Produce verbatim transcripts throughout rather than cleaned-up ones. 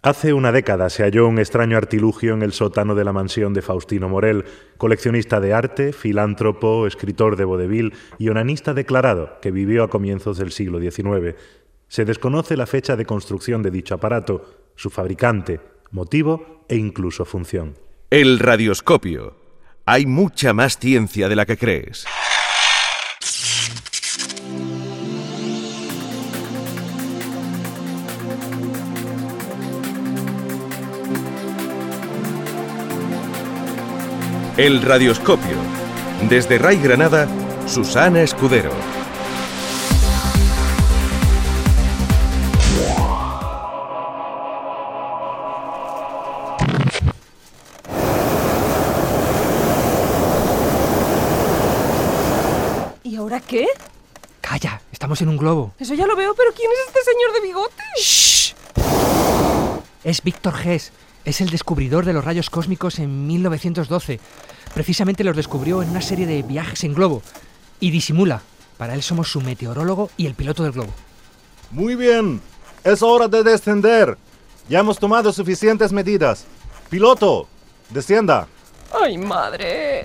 Hace una década se halló un extraño artilugio en el sótano de la mansión de Faustino Morel, coleccionista de arte, filántropo, escritor de vodevil y onanista declarado que vivió a comienzos del siglo diecinueve. Se desconoce la fecha de construcción de dicho aparato, su fabricante, motivo e incluso función. El radioscopio. Hay mucha más ciencia de la que crees. El radioscopio. Desde Ray Granada, Susana Escudero. ¿Y ahora qué? Calla, estamos en un globo. Eso ya lo veo, pero ¿quién es este señor de bigote? ¡Shh! Es Víctor Hess. Es el descubridor de los rayos cósmicos en mil novecientos doce. Precisamente los descubrió en una serie de viajes en globo. Y disimula. Para él somos su meteorólogo y el piloto del globo. Muy bien. Es hora de descender. Ya hemos tomado suficientes medidas. Piloto, descienda. ¡Ay, madre!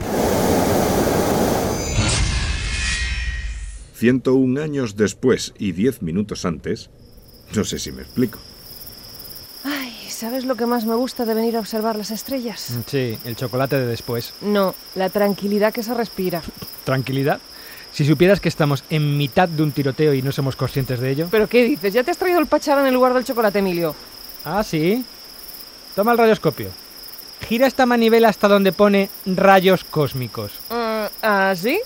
ciento un años después y diez minutos antes, no sé si me explico. Ay, ¿sabes lo que más me gusta de venir a observar las estrellas? Sí, el chocolate de después. No, la tranquilidad que se respira. ¿Tranquilidad? Si supieras que estamos en mitad de un tiroteo y no somos conscientes de ello. ¿Pero qué dices? ¿Ya te has traído el pacharán en lugar del chocolate, Emilio? Ah, ¿sí? Toma el radioscopio. Gira esta manivela hasta donde pone rayos cósmicos. Uh, ¿Ah, sí?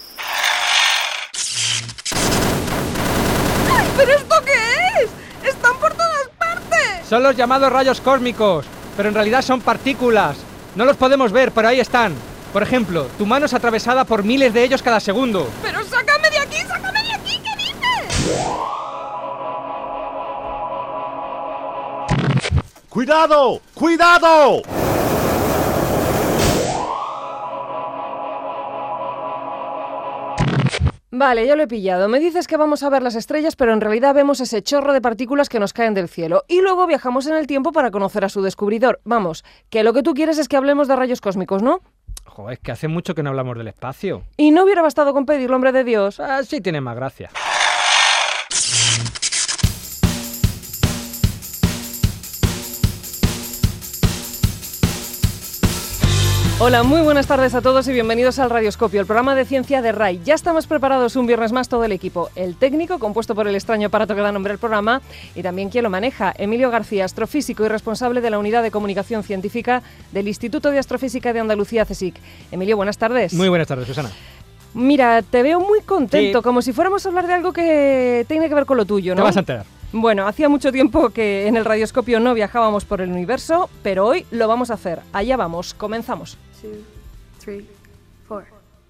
¡Ay, pero esto qué es! ¡Están por todas partes! Son los llamados rayos cósmicos, pero en realidad son partículas. No los podemos ver, pero ahí están. Por ejemplo, tu mano es atravesada por miles de ellos cada segundo. ¡Pero sácame de aquí, sácame de aquí! ¿Qué dices? ¡Cuidado! ¡Cuidado! Vale, ya lo he pillado. Me dices que vamos a ver las estrellas, pero en realidad vemos ese chorro de partículas que nos caen del cielo. Y luego viajamos en el tiempo para conocer a su descubridor. Vamos, que lo que tú quieres es que hablemos de rayos cósmicos, ¿no? Joder, es que hace mucho que no hablamos del espacio. ¿Y no hubiera bastado con pedirlo, hombre de Dios? Ah, sí tiene más gracia. Hola, muy buenas tardes a todos y bienvenidos al Radioscopio, el programa de ciencia de R A I. Ya estamos preparados un viernes más todo el equipo. El técnico, compuesto por el extraño aparato que da nombre al programa, y también quien lo maneja, Emilio García, astrofísico y responsable de la Unidad de Comunicación Científica del Instituto de Astrofísica de Andalucía, CSIC. Emilio, buenas tardes. Muy buenas tardes, Susana. Mira, te veo muy contento, Sí. como si fuéramos a hablar de algo que tiene que ver con lo tuyo, ¿no? Te vas a enterar. Bueno, hacía mucho tiempo que en el Radioscopio no viajábamos por el universo, pero hoy lo vamos a hacer. Allá vamos, comenzamos. Two, three, four.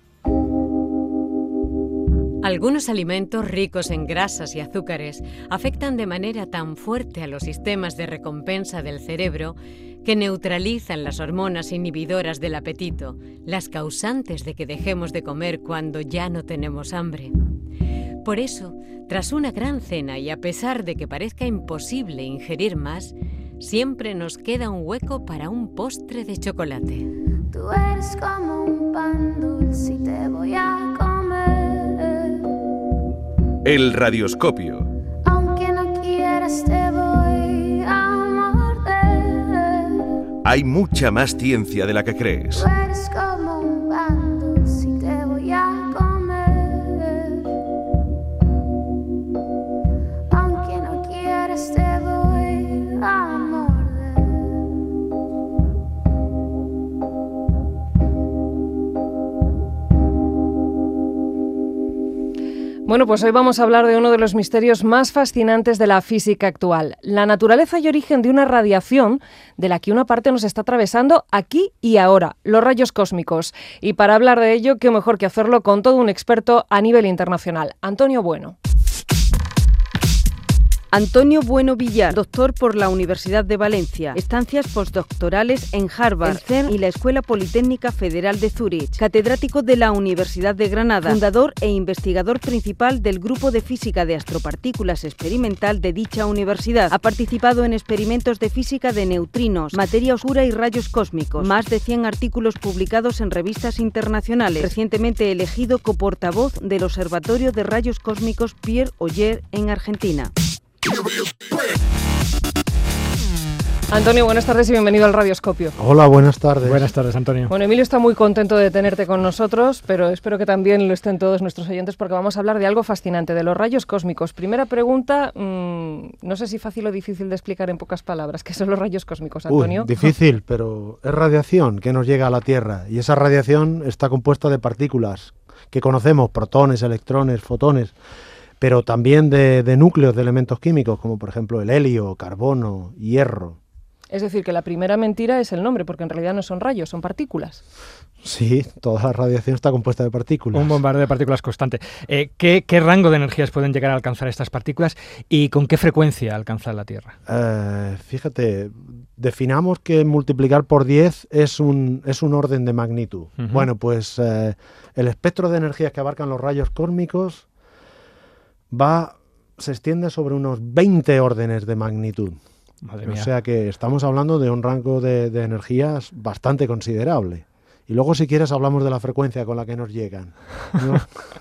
Algunos alimentos ricos en grasas y azúcares afectan de manera tan fuerte a los sistemas de recompensa del cerebro que neutralizan las hormonas inhibidoras del apetito, las causantes de que dejemos de comer cuando ya no tenemos hambre. Por eso, tras una gran cena y a pesar de que parezca imposible ingerir más, siempre nos queda un hueco para un postre de chocolate. Tú eres como un pan dulce y te voy a comer. El radioscopio. Aunque no quieras te voy a morder. Hay mucha más ciencia de la que crees. Tú eres como un pan dulce y te voy a comer. Aunque no quieras te voy a morder. Bueno, pues hoy vamos a hablar de uno de los misterios más fascinantes de la física actual, la naturaleza y origen de una radiación de la que una parte nos está atravesando aquí y ahora, los rayos cósmicos. Y para hablar de ello, qué mejor que hacerlo con todo un experto a nivel internacional, Antonio Bueno. Antonio Bueno Villar, doctor por la Universidad de Valencia, estancias postdoctorales en Harvard, el CERN y la Escuela Politécnica Federal de Zúrich, catedrático de la Universidad de Granada, fundador e investigador principal del Grupo de Física de Astropartículas Experimental de dicha universidad. Ha participado en experimentos de física de neutrinos, materia oscura y rayos cósmicos. Más de cien artículos publicados en revistas internacionales. Recientemente elegido coportavoz del Observatorio de Rayos Cósmicos Pierre Oyer en Argentina. Antonio, buenas tardes y bienvenido al Radioscopio. Hola, buenas tardes. Buenas tardes, Antonio. Bueno, Emilio está muy contento de tenerte con nosotros, pero espero que también lo estén todos nuestros oyentes porque vamos a hablar de algo fascinante, de los rayos cósmicos. Primera pregunta, mmm, no sé si fácil o difícil de explicar en pocas palabras, ¿qué son los rayos cósmicos, Antonio? Uy, difícil, pero es radiación que nos llega a la Tierra y esa radiación está compuesta de partículas que conocemos, protones, electrones, fotones, pero también de, de núcleos de elementos químicos, como por ejemplo el helio, carbono, hierro. Es decir, que la primera mentira es el nombre, porque en realidad no son rayos, son partículas. Sí, toda la radiación está compuesta de partículas. Un bombardeo de partículas constante. Eh, ¿qué, ¿Qué rango de energías pueden llegar a alcanzar estas partículas y con qué frecuencia alcanzan la Tierra? Eh, fíjate, definamos que multiplicar por diez es un, es un orden de magnitud. Uh-huh. Bueno, pues eh, el espectro de energías que abarcan los rayos cósmicos va, se extiende sobre unos veinte órdenes de magnitud. Madre mía. O sea que estamos hablando de un rango de, de energías bastante considerable. Y luego, si quieres, hablamos de la frecuencia con la que nos llegan, ¿no?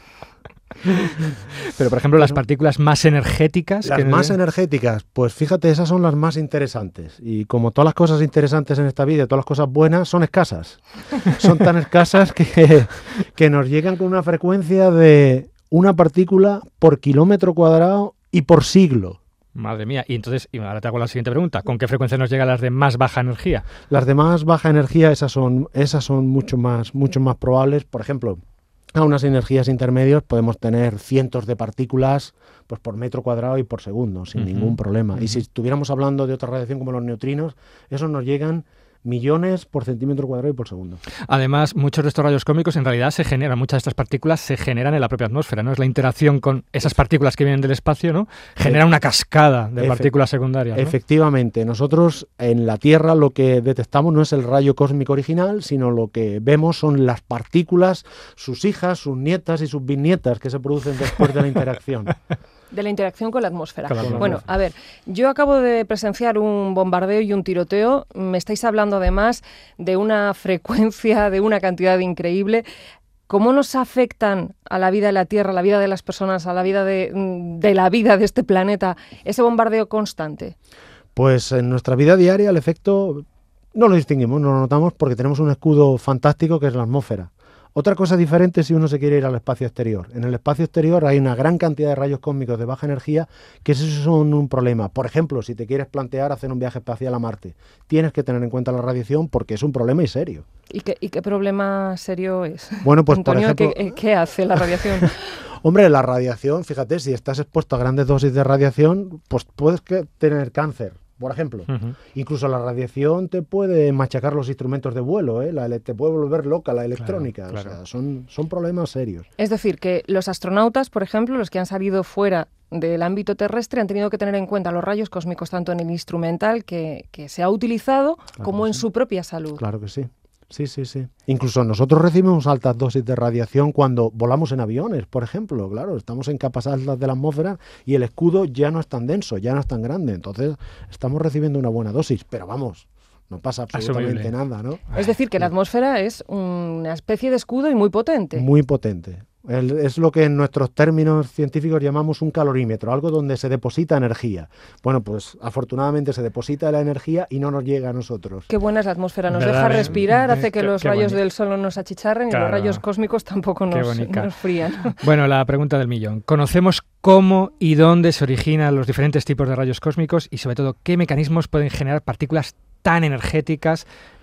Pero, por ejemplo, las partículas más energéticas... Las que más nos... energéticas, pues fíjate, esas son las más interesantes. Y como todas las cosas interesantes en esta vida, todas las cosas buenas, son escasas. Son tan escasas que, que nos llegan con una frecuencia de una partícula por kilómetro cuadrado y por siglo. Madre mía, y entonces, y ahora te hago la siguiente pregunta, ¿con qué frecuencia nos llegan las de más baja energía? Las de más baja energía, esas son, esas son mucho más, mucho más probables. Por ejemplo, a unas energías intermedias podemos tener cientos de partículas pues, por metro cuadrado y por segundo, sin uh-huh. ningún problema. Uh-huh. Y si estuviéramos hablando de otra radiación como los neutrinos, esos nos llegan millones por centímetro cuadrado y por segundo. Además, muchos de estos rayos cósmicos en realidad se generan, muchas de estas partículas se generan en la propia atmósfera, ¿no? Es la interacción con esas partículas que vienen del espacio, ¿no? Genera una cascada de Efe- partículas secundarias, ¿no? Efectivamente. Nosotros en la Tierra lo que detectamos no es el rayo cósmico original, sino lo que vemos son las partículas, sus hijas, sus nietas y sus bisnietas que se producen después de la interacción. De la interacción con la atmósfera. Con la atmósfera. Bueno, a ver, yo acabo de presenciar un bombardeo y un tiroteo. Me estáis hablando además de una frecuencia, de una cantidad increíble. ¿Cómo nos afectan a la vida de la Tierra, a la vida de las personas, a la vida de, de la vida de este planeta, ese bombardeo constante? Pues en nuestra vida diaria el efecto no lo distinguimos, no lo notamos porque tenemos un escudo fantástico que es la atmósfera. Otra cosa diferente si uno se quiere ir al espacio exterior. En el espacio exterior hay una gran cantidad de rayos cósmicos de baja energía que esos son un problema. Por ejemplo, si te quieres plantear hacer un viaje espacial a Marte, tienes que tener en cuenta la radiación porque es un problema y serio. ¿Y qué, y qué problema serio es? Bueno, pues Antonio, por ejemplo... ¿qué, ¿qué hace la radiación? Hombre, la radiación, fíjate, si estás expuesto a grandes dosis de radiación, pues puedes que tener cáncer. Por ejemplo, uh-huh. incluso la radiación te puede machacar los instrumentos de vuelo, ¿eh? la, te puede volver loca la electrónica. Claro, claro. O sea, son, son problemas serios. Es decir, que los astronautas, por ejemplo, los que han salido fuera del ámbito terrestre, han tenido que tener en cuenta los rayos cósmicos tanto en el instrumental que, que se ha utilizado claro como en sí. su propia salud. Claro que sí. Sí, sí, sí. Incluso nosotros recibimos altas dosis de radiación cuando volamos en aviones, por ejemplo. Claro, estamos en capas altas de la atmósfera y el escudo ya no es tan denso, ya no es tan grande. Entonces, estamos recibiendo una buena dosis. Pero vamos, no pasa absolutamente Asumible. nada, ¿no? Es decir, que la atmósfera es una especie de escudo y muy potente. Muy potente. El, es lo que en nuestros términos científicos llamamos un calorímetro, algo donde se deposita energía. Bueno, pues afortunadamente se deposita la energía y no nos llega a nosotros. Qué buena es la atmósfera, nos deja respirar, hace que qué, los qué rayos bonito. del sol no nos achicharren claro. y los rayos cósmicos tampoco nos, nos frían. Bueno, la pregunta del millón. ¿Conocemos cómo y dónde se originan los diferentes tipos de rayos cósmicos y sobre todo qué mecanismos pueden generar partículas tan energéticas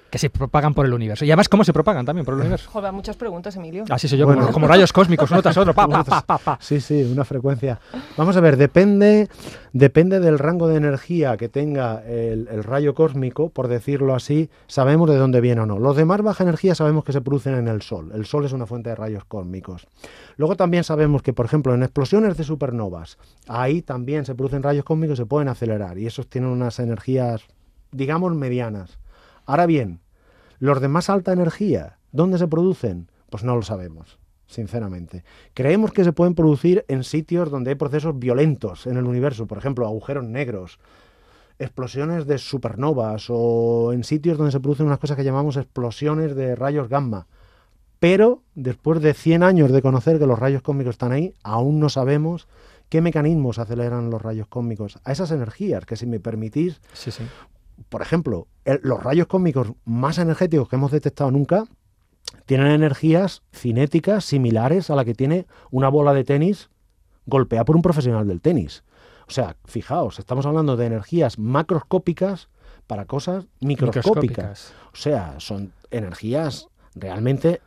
que se propagan por el universo. Y además, ¿cómo se propagan también por el universo? Joder, muchas preguntas, Emilio. Así soy yo, Bueno. como, como rayos cósmicos, uno tras otro, pa, pa, pa, pa, pa. Sí, sí, una frecuencia. Vamos a ver, depende, depende del rango de energía que tenga el, el rayo cósmico, por decirlo así, sabemos de dónde viene o no. Los de más baja energía sabemos que se producen en el Sol. El Sol es una fuente de rayos cósmicos. Luego también sabemos que, por ejemplo, en explosiones de supernovas, ahí también se producen rayos cósmicos y se pueden acelerar. Y esos tienen unas energías, digamos, medianas. Ahora bien, los de más alta energía, ¿dónde se producen? Pues no lo sabemos, sinceramente. Creemos que se pueden producir en sitios donde hay procesos violentos en el universo, por ejemplo, agujeros negros, explosiones de supernovas o en sitios donde se producen unas cosas que llamamos explosiones de rayos gamma. Pero después de cien años de conocer que los rayos cósmicos están ahí, aún no sabemos qué mecanismos aceleran los rayos cósmicos a esas energías, que si me permitís... Sí, sí. Por ejemplo, el, los rayos cósmicos más energéticos que hemos detectado nunca tienen energías cinéticas similares a la que tiene una bola de tenis golpeada por un profesional del tenis. O sea, fijaos, estamos hablando de energías macroscópicas para cosas microscópicas. Microscópicas. O sea, son energías realmente,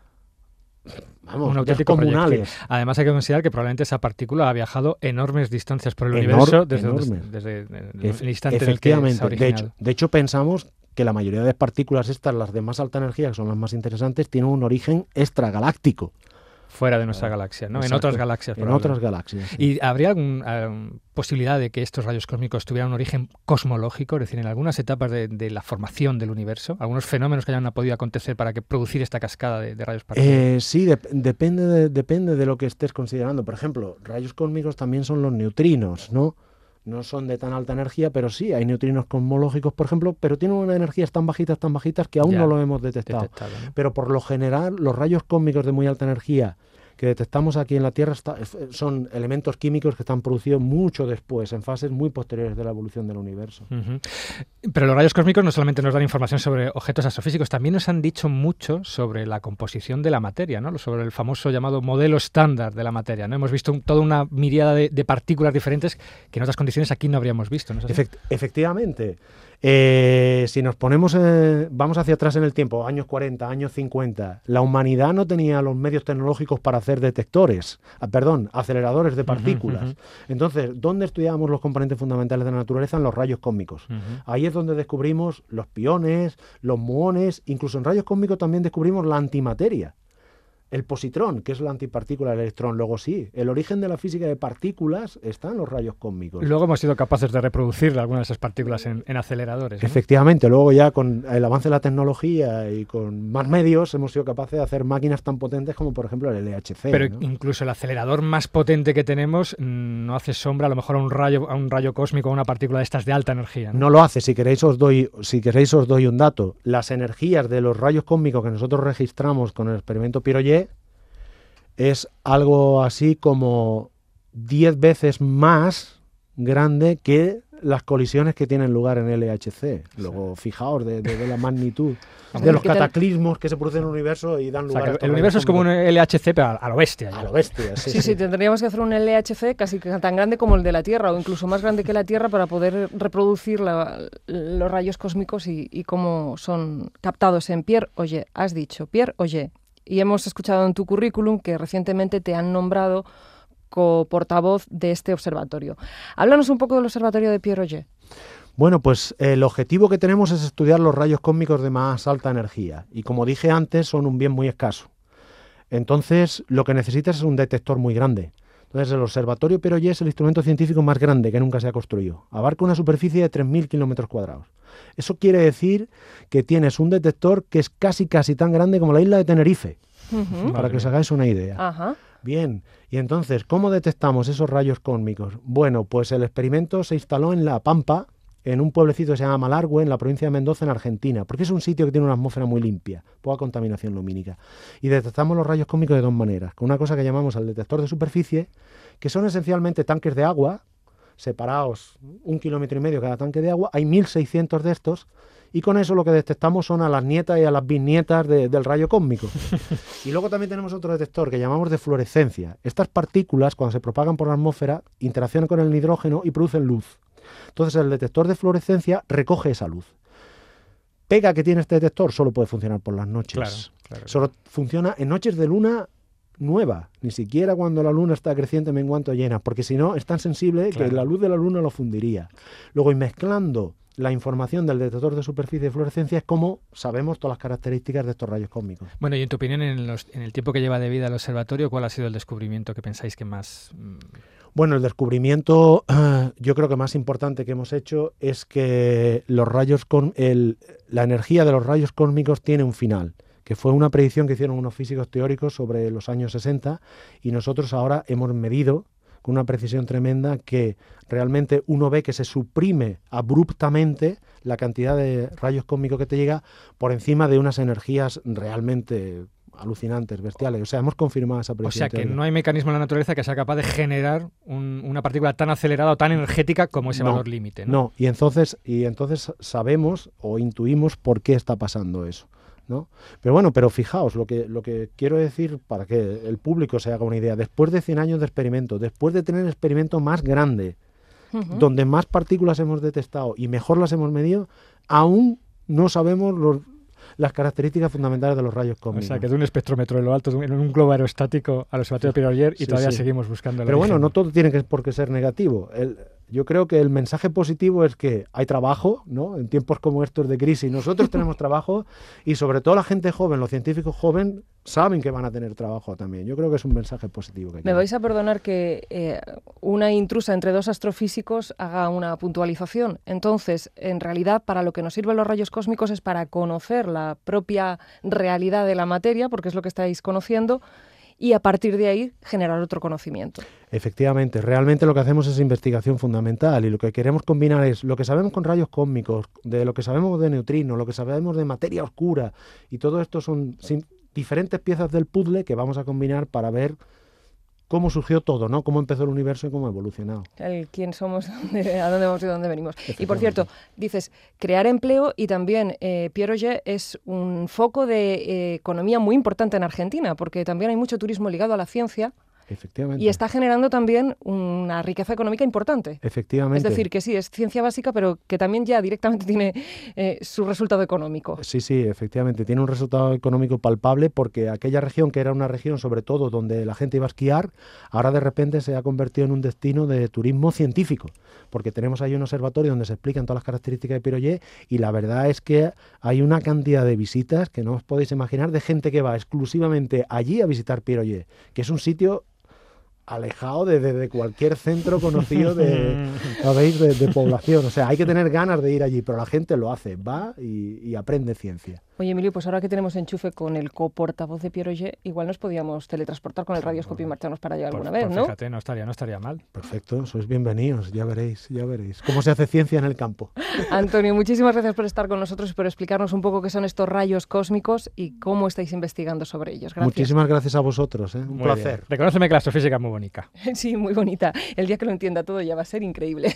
vamos, Un auténtico descomunales. proyectil. Además hay que considerar que probablemente esa partícula ha viajado enormes distancias por el Enor- universo desde, enormes. desde, desde el Ef- instante en el que efectivamente. se ha de, originado. hecho, de hecho, pensamos que la mayoría de partículas estas, las de más alta energía, que son las más interesantes, tienen un origen extragaláctico. Fuera de nuestra galaxia, ¿no? En Exacto. otras galaxias. En probablemente. otras galaxias. Sí. ¿Y habría alguna posibilidad de que estos rayos cósmicos tuvieran un origen cosmológico? Es decir, en algunas etapas de, de la formación del universo, algunos fenómenos que hayan podido acontecer para que producir esta cascada de, de rayos partículas. Eh, sí, de- depende, de, depende de lo que estés considerando. Por ejemplo, rayos cósmicos también son los neutrinos, ¿no? No son de tan alta energía, pero sí, hay neutrinos cosmológicos, por ejemplo, pero tienen unas energías tan bajitas, tan bajitas, que aún Ya, no lo hemos detectado. detectado, ¿no? Pero por lo general, los rayos cósmicos de muy alta energía que detectamos aquí en la Tierra está- son elementos químicos que están producidos mucho después, en fases muy posteriores de la evolución del universo. Ujú. Pero los rayos cósmicos no solamente nos dan información sobre objetos astrofísicos, también nos han dicho mucho sobre la composición de la materia, ¿no? Sobre el famoso llamado modelo estándar de la materia, ¿no? Hemos visto un- toda una miríada de, de partículas diferentes que en otras condiciones aquí no habríamos visto, ¿no es así? Efect- efectivamente. Eh, si nos ponemos, eh, vamos hacia atrás en el tiempo, años cuarenta, años cincuenta, la humanidad no tenía los medios tecnológicos para hacer detectores, ah, perdón, aceleradores de partículas. Ujú, ujú. Entonces, ¿dónde estudiábamos los componentes fundamentales de la naturaleza? En los rayos cósmicos. Ujú. Ahí es donde descubrimos los piones, los muones, incluso en rayos cósmicos también descubrimos la antimateria. El positrón, que es la antipartícula del electrón. Luego sí, el origen de la física de partículas está en los rayos cósmicos. Luego hemos sido capaces de reproducir algunas de esas partículas en, en aceleradores, ¿no? Efectivamente, luego ya con el avance de la tecnología y con más medios hemos sido capaces de hacer máquinas tan potentes como por ejemplo el L H C. Pero ¿no? incluso el acelerador más potente que tenemos mm, no hace sombra a lo mejor a un rayo, a un rayo cósmico, a una partícula de estas de alta energía, ¿no? No lo hace. Si queréis os doy, si queréis os doy un dato. Las energías de los rayos cósmicos que nosotros registramos con el experimento Piroyet es algo así como diez veces más grande que las colisiones que tienen lugar en L H C. Luego, fijaos de, de- de la magnitud Hombre, de los ¿qué tal? cataclismos que se producen en el universo y dan O lugar sea, a que estos el universo rayos es como un cósmicos. L H C, pero a, a lo bestia. ya. A lo bestia, sí, Sí, sí. sí, tendríamos que hacer un L H C casi que tan grande como el de la Tierra o incluso más grande que la Tierra para poder reproducir la- los rayos cósmicos y, y cómo son captados en Pierre Auger. Has dicho Pierre Auger. Y hemos escuchado en tu currículum que recientemente te han nombrado co-portavoz de este observatorio. Háblanos un poco del observatorio de Pierre Auger. Bueno, pues el objetivo que tenemos es estudiar los rayos cósmicos de más alta energía. Y como dije antes, son un bien muy escaso. Entonces, lo que necesitas es un detector muy grande. Entonces, el observatorio Pierre Auger es el instrumento científico más grande que nunca se ha construido. Abarca una superficie de tres mil kilómetros cuadrados. Eso quiere decir que tienes un detector que es casi, casi tan grande como la isla de Tenerife, Ujú. para que os hagáis una idea. Ajá. Bien, y entonces, ¿cómo detectamos esos rayos cósmicos? Bueno, pues el experimento se instaló en La Pampa, en un pueblecito que se llama Malargüe, en la provincia de Mendoza, en Argentina, porque es un sitio que tiene una atmósfera muy limpia, poca contaminación lumínica. Y detectamos los rayos cósmicos de dos maneras, con una cosa que llamamos el detector de superficie, que son esencialmente tanques de agua, separados un kilómetro y medio cada tanque de agua, hay mil seiscientos de estos, y con eso lo que detectamos son a las nietas y a las bisnietas de- del rayo cósmico. Y luego también tenemos otro detector que llamamos de fluorescencia. Estas partículas, cuando se propagan por la atmósfera, interaccionan con el hidrógeno y producen luz. Entonces el detector de fluorescencia recoge esa luz. pega que tiene este detector solo puede funcionar por las noches. Claro, claro. Solo funciona en noches de luna nueva, ni siquiera cuando la luna está creciente, menguante o llena, porque si no es tan sensible claro. que la luz de la luna lo fundiría. Luego, y mezclando la información del detector de superficie de fluorescencia, es como sabemos todas las características de estos rayos cósmicos. Bueno, y en tu opinión, en, los, en el tiempo que lleva de vida el observatorio, ¿cuál ha sido el descubrimiento que pensáis que más...? Bueno, el descubrimiento yo creo que más importante que hemos hecho es que los rayos con el, la energía de los rayos cósmicos tiene un final, que fue una predicción que hicieron unos físicos teóricos sobre los años sesenta, y nosotros ahora hemos medido con una precisión tremenda que realmente uno ve que se suprime abruptamente la cantidad de rayos cósmicos que te llega por encima de unas energías realmente alucinantes, bestiales. O sea, hemos confirmado esa predicción. O sea, que teórica. no hay mecanismo en la naturaleza que sea capaz de generar un, una partícula tan acelerada o tan energética como ese no, valor límite, ¿no? No, y entonces, y entonces sabemos o intuimos por qué está pasando eso, ¿no? Pero bueno, pero fijaos, lo que, lo que quiero decir para que el público se haga una idea, después de cien años de experimentos, después de tener el experimento más grande, uh-huh. donde más partículas hemos detectado y mejor las hemos medido, aún no sabemos los, las características fundamentales de los rayos cósmicos. O sea, que de un espectrómetro en lo alto, en un globo aerostático al observatorio de Pierre y sí, todavía sí. seguimos buscando el Pero origen. bueno, no todo tiene que, por qué ser negativo. El, yo creo que el mensaje positivo es que hay trabajo, ¿no? En tiempos como estos de crisis nosotros tenemos trabajo, y sobre todo la gente joven, los científicos jóvenes saben que van a tener trabajo también. Yo creo que es un mensaje positivo. Que Me vais a perdonar que eh, una intrusa entre dos astrofísicos haga una puntualización. Entonces, en realidad, para lo que nos sirven los rayos cósmicos es para conocer la propia realidad de la materia, porque es lo que estáis conociendo, y a partir de ahí generar otro conocimiento. Efectivamente, realmente lo que hacemos es investigación fundamental, y lo que queremos combinar es lo que sabemos con rayos cósmicos, de lo que sabemos de neutrinos, lo que sabemos de materia oscura, y todo esto son sim- diferentes piezas del puzzle que vamos a combinar para ver cómo surgió todo, ¿no? Cómo empezó el universo y cómo ha evolucionado. El quién somos, a dónde vamos y dónde venimos. Y por cierto, dices, crear empleo, y también eh, Pierre Auger es un foco de eh, economía muy importante en Argentina, porque también hay mucho turismo ligado a la ciencia. Efectivamente. Y está generando también una riqueza económica importante. Efectivamente. Es decir, que sí, es ciencia básica, pero que también ya directamente tiene eh, su resultado económico. Sí, sí, efectivamente. Tiene un resultado económico palpable, porque aquella región, que era una región sobre todo donde la gente iba a esquiar, ahora de repente se ha convertido en un destino de turismo científico, porque tenemos ahí un observatorio donde se explican todas las características de Pierre Auger, y la verdad es que hay una cantidad de visitas que no os podéis imaginar, de gente que va exclusivamente allí a visitar Pierre Auger, que es un sitio alejado de, de, de cualquier centro conocido de, ¿sabéis? De, de población. O sea, hay que tener ganas de ir allí, pero la gente lo hace, va y, y aprende ciencia. Oye, Emilio, pues ahora que tenemos enchufe con el coportavoz de Pierre Auger, igual nos podíamos teletransportar con el radioscopio y marcharnos para allá alguna por, vez, por ¿no? Fíjate, no estaría, no estaría mal. Perfecto, sois bienvenidos, ya veréis, ya veréis. ¿Cómo se hace ciencia en el campo? Antonio, muchísimas gracias por estar con nosotros y por explicarnos un poco qué son estos rayos cósmicos y cómo estáis investigando sobre ellos. Gracias. Muchísimas gracias a vosotros, ¿eh? Un muy placer. Bien. Reconóceme que la astrofísica es muy bonita. Sí, muy bonita. El día que lo entienda todo ya va a ser increíble.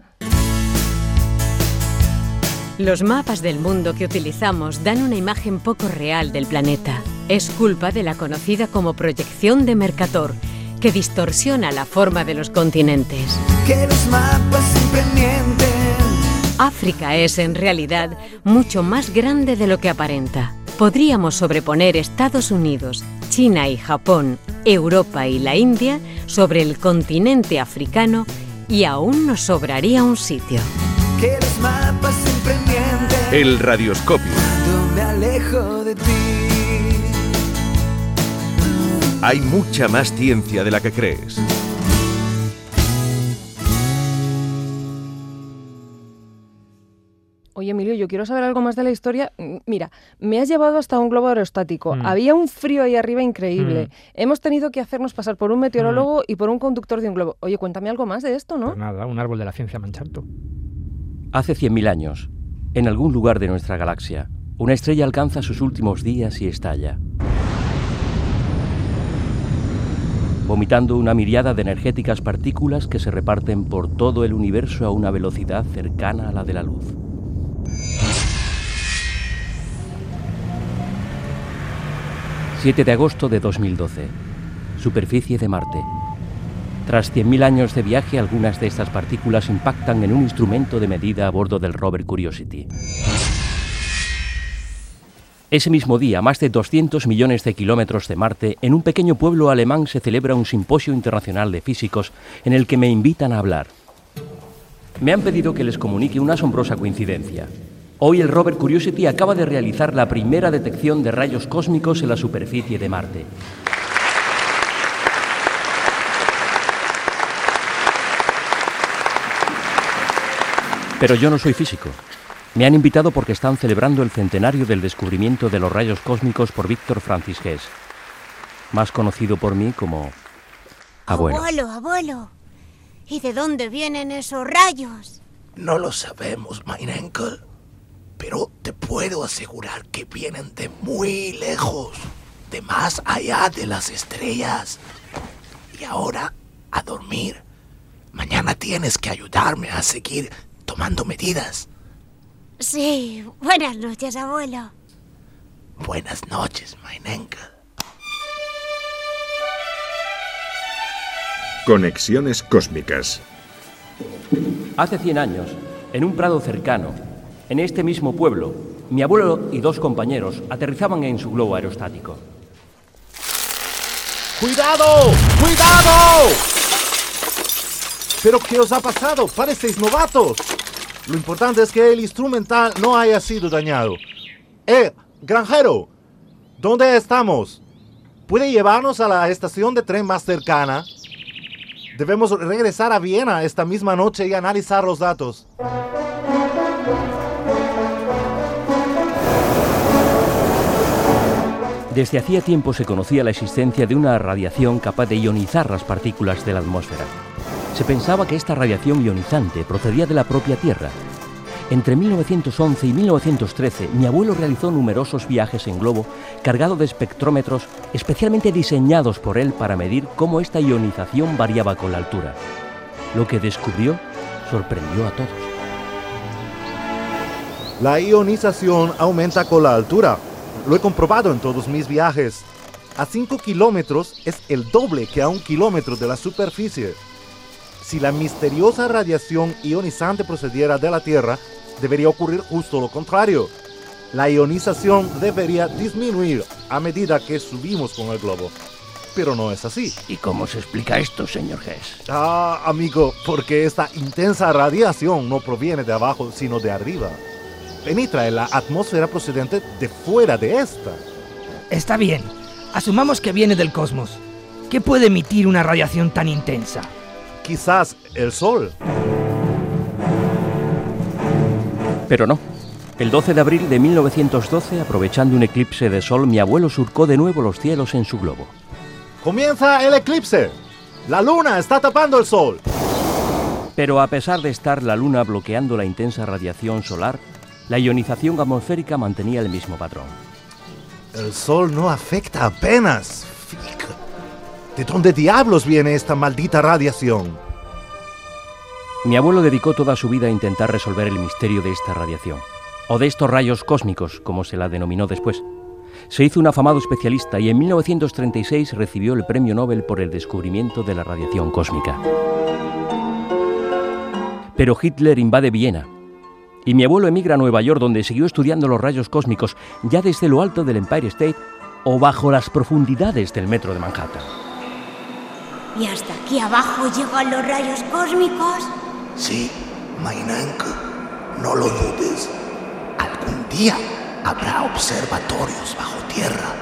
Los mapas del mundo que utilizamos dan una imagen poco real del planeta. Es culpa de la conocida como proyección de Mercator, que distorsiona la forma de los continentes. Que los mapas siempre mienten. África es, en realidad, mucho más grande de lo que aparenta. Podríamos sobreponer Estados Unidos, China y Japón, Europa y la India sobre el continente africano, y aún nos sobraría un sitio. Que los mapas siempre mienten. El radioscopio. Cuando me alejo de ti. Hay mucha más ciencia de la que crees. Oye, Emilio, yo quiero saber algo más de la historia. Mira, me has llevado hasta un globo aerostático. Mm. Había un frío ahí arriba increíble. Mm. Hemos tenido que hacernos pasar por un meteorólogo mm. y por un conductor de un globo. Oye, cuéntame algo más de esto, ¿no? Pues nada, un árbol de la ciencia manchando. Hace cien mil años, en algún lugar de nuestra galaxia, una estrella alcanza sus últimos días y estalla, vomitando una miríada de energéticas partículas que se reparten por todo el universo a una velocidad cercana a la de la luz. siete de agosto de dos mil doce. Superficie de Marte. Tras cien mil años de viaje, algunas de estas partículas impactan en un instrumento de medida a bordo del rover Curiosity. Ese mismo día, a más de doscientos millones de kilómetros de Marte, en un pequeño pueblo alemán se celebra un simposio internacional de físicos en el que me invitan a hablar. Me han pedido que les comunique una asombrosa coincidencia. Hoy el rover Curiosity acaba de realizar la primera detección de rayos cósmicos en la superficie de Marte. Pero yo no soy físico. Me han invitado porque están celebrando el centenario del descubrimiento de los rayos cósmicos por Victor Francis Hess, más conocido por mí como abuelo. Abuelo, abuelo. ¿Y de dónde vienen esos rayos? No lo sabemos, mein Enkel, pero te puedo asegurar que vienen de muy lejos, de más allá de las estrellas. Y ahora, a dormir. Mañana tienes que ayudarme a seguir tomando medidas. Sí, buenas noches, abuelo. Buenas noches, mein Enkel. Conexiones cósmicas. Hace cien años, en un prado cercano, en este mismo pueblo, mi abuelo y dos compañeros aterrizaban en su globo aerostático. ¡Cuidado! ¡Cuidado! ¿Pero qué os ha pasado? Pareceis novatos. Lo importante es que el instrumental no haya sido dañado. ¡Eh, granjero! ¿Dónde estamos? ¿Puede llevarnos a la estación de tren más cercana? Debemos regresar a Viena esta misma noche y analizar los datos. Desde hacía tiempo se conocía la existencia de una radiación capaz de ionizar las partículas de la atmósfera. Se pensaba que esta radiación ionizante procedía de la propia Tierra. Entre mil novecientos once y mil novecientos trece, mi abuelo realizó numerosos viajes en globo cargado de espectrómetros especialmente diseñados por él para medir cómo esta ionización variaba con la altura. Lo que descubrió sorprendió a todos. La ionización aumenta con la altura. Lo he comprobado en todos mis viajes. A cinco kilómetros es el doble que a un kilómetro de la superficie. Si la misteriosa radiación ionizante procediera de la Tierra, debería ocurrir justo lo contrario. La ionización debería disminuir a medida que subimos con el globo. Pero no es así. ¿Y cómo se explica esto, señor Hess? Ah, amigo, porque esta intensa radiación no proviene de abajo, sino de arriba. Penetra en la atmósfera procedente de fuera de esta. Está bien. Asumamos que viene del cosmos. ¿Qué puede emitir una radiación tan intensa? Quizás el Sol. Pero no. El doce de abril de mil novecientos doce, aprovechando un eclipse de sol, mi abuelo surcó de nuevo los cielos en su globo. ¡Comienza el eclipse! ¡La luna está tapando el sol! Pero a pesar de estar la luna bloqueando la intensa radiación solar, la ionización atmosférica mantenía el mismo patrón. El sol no afecta apenas. Fic. ¿De dónde diablos viene esta maldita radiación? Mi abuelo dedicó toda su vida a intentar resolver el misterio de esta radiación, o de estos rayos cósmicos, como se la denominó después. Se hizo un afamado especialista y en mil novecientos treinta y seis recibió el Premio Nobel por el descubrimiento de la radiación cósmica. Pero Hitler invade Viena, y mi abuelo emigra a Nueva York, donde siguió estudiando los rayos cósmicos ya desde lo alto del Empire State o bajo las profundidades del metro de Manhattan. ¿Y hasta aquí abajo llegan los rayos cósmicos? Sí, mein Enkel, no lo dudes. Algún día habrá observatorios bajo tierra.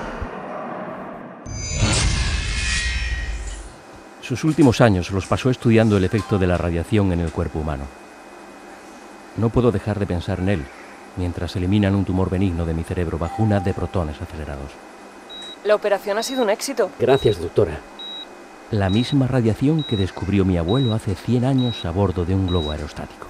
Sus últimos años los pasó estudiando el efecto de la radiación en el cuerpo humano. No puedo dejar de pensar en él mientras eliminan un tumor benigno de mi cerebro bajo una de protones acelerados. La operación ha sido un éxito. Gracias, doctora. La misma radiación que descubrió mi abuelo hace cien años a bordo de un globo aerostático.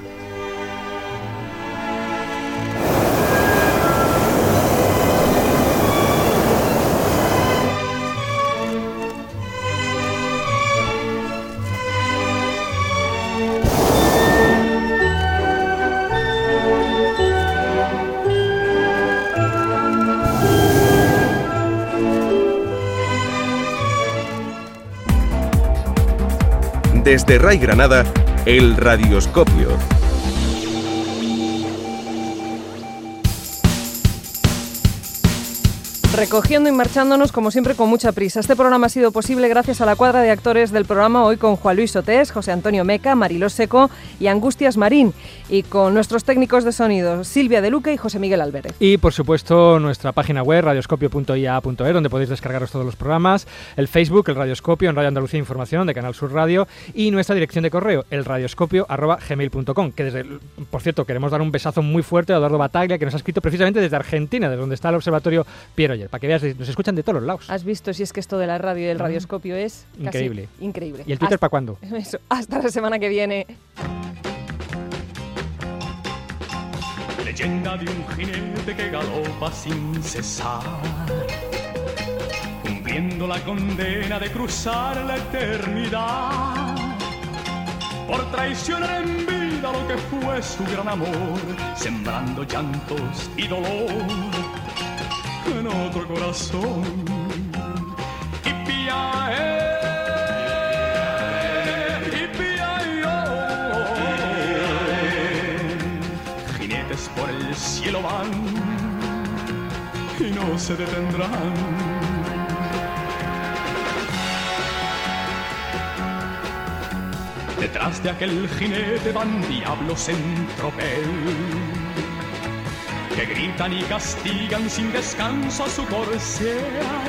Desde Rai Granada, el Radioscopio. Recogiendo y marchándonos, como siempre, con mucha prisa. Este programa ha sido posible gracias a la cuadra de actores del programa, hoy con Juan Luis Sotés, José Antonio Meca, Mariló Seco y Angustias Marín, y con nuestros técnicos de sonido, Silvia De Luque y José Miguel Álvarez. Y, por supuesto, nuestra página web, radioscopio punto i a punto e, donde podéis descargaros todos los programas, el Facebook, el Radioscopio, en Radio Andalucía Información, de Canal Sur Radio, y nuestra dirección de correo, el radioscopio arroba gmail punto com, que desde, por cierto, queremos dar un besazo muy fuerte a Eduardo Bataglia, que nos ha escrito precisamente desde Argentina, desde donde está el Observatorio Piero Oller, para que veas, nos escuchan de todos los lados. ¿Has visto si es que esto de la radio y el radioscopio es casi increíble? Increíble. ¿Y el Twitter para cuándo? Eso, hasta la semana que viene. Leyenda de un jinete que galopa sin cesar, cumpliendo la condena de cruzar la eternidad, por traicionar en vida lo que fue su gran amor, sembrando llantos y dolor en otro corazón. Y piae, y piae, jinetes por el cielo van y no se detendrán. Detrás de aquel jinete van diablos en tropel, que gritan y castigan sin descanso a su corcel.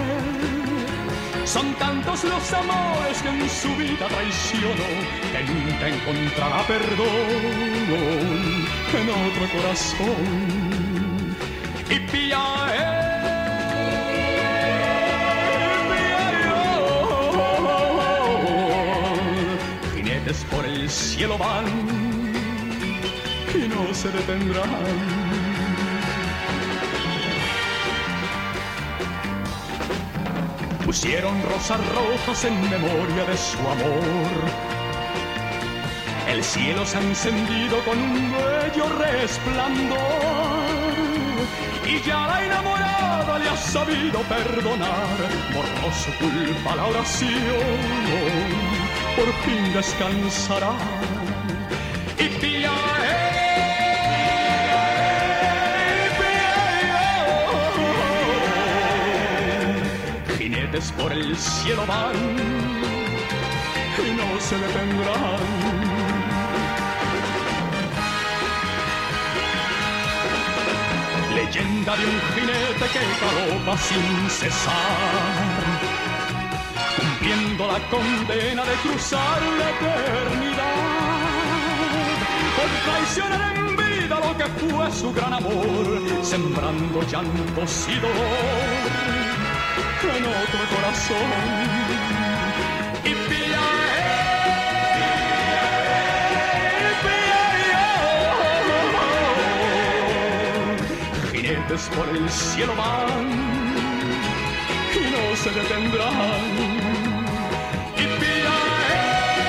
Son tantos los amores que en su vida traicionó, que nunca encontrará perdón en otro corazón. Y piae, jinetes por el cielo van y no se detendrán. Pusieron rosas rojas en memoria de su amor. El cielo se ha encendido con un bello resplandor, y ya la enamorada le ha sabido perdonar. Borró su culpa la oración, por fin descansará. Y piae, por el cielo van y no se detendrán. Leyenda de un jinete que galopa sin cesar, cumpliendo la condena de cruzar la eternidad, por traicionar en vida lo que fue su gran amor, sembrando llantos y dolor en otro corazón. Y piae, piae, jinetes por el cielo van y no se detendrán. Y piae,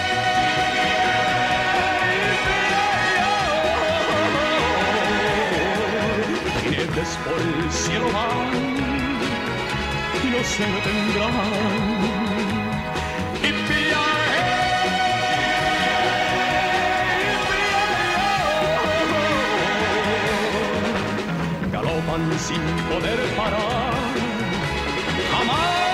piae, jinetes por el cielo van y no se detendrán. Y piae, piae, galopan sin poder parar jamás.